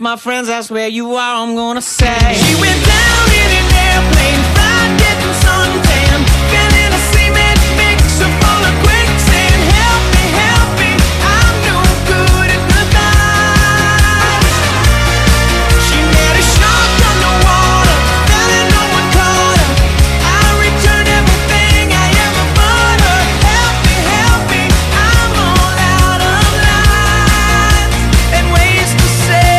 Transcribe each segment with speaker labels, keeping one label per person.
Speaker 1: my friends ask where you are, I'm gonna say she went down in an airplane, fried, getting suntan, fell in a cement mixer full of quicksand. Help me, I'm no good at goodbye. She met a shark underwater, fell and no one caught her. I returned everything I ever bought her. Help me, I'm all out of lines and ways to say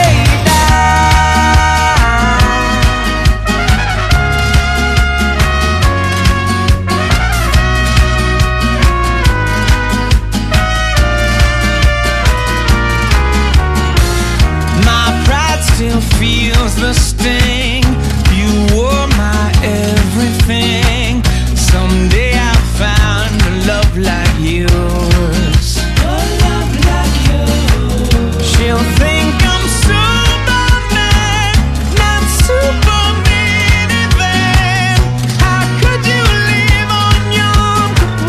Speaker 1: still feels the sting. You were my everything. Someday I'll find a love like yours. A love like yours. She'll think I'm Superman, not Superman even. How could you live on Yom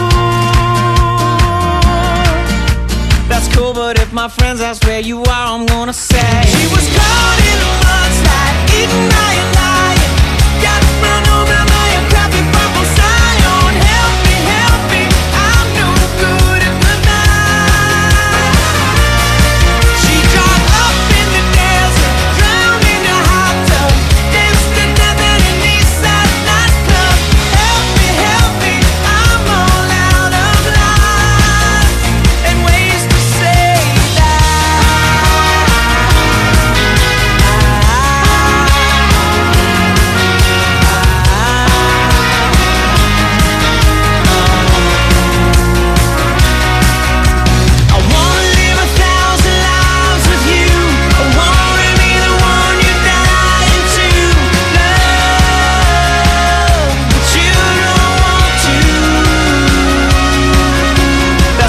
Speaker 1: Kippur? That's cool, but if my friends ask where you are, I'm gonna say she was caught in a mudslide, eaten by a lion, got run over by a crappy purple scion. Help me, I'm no good at goodbye. She dropped up in the desert, drowned in a hot tub, danced to death at an Eastside nightclub. Help me, I'm all out of lines and ways to say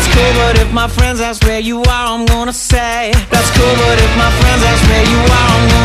Speaker 1: my friends ask where you are, I'm gonna say that's cool, but if my friends ask where you are, I'm gonna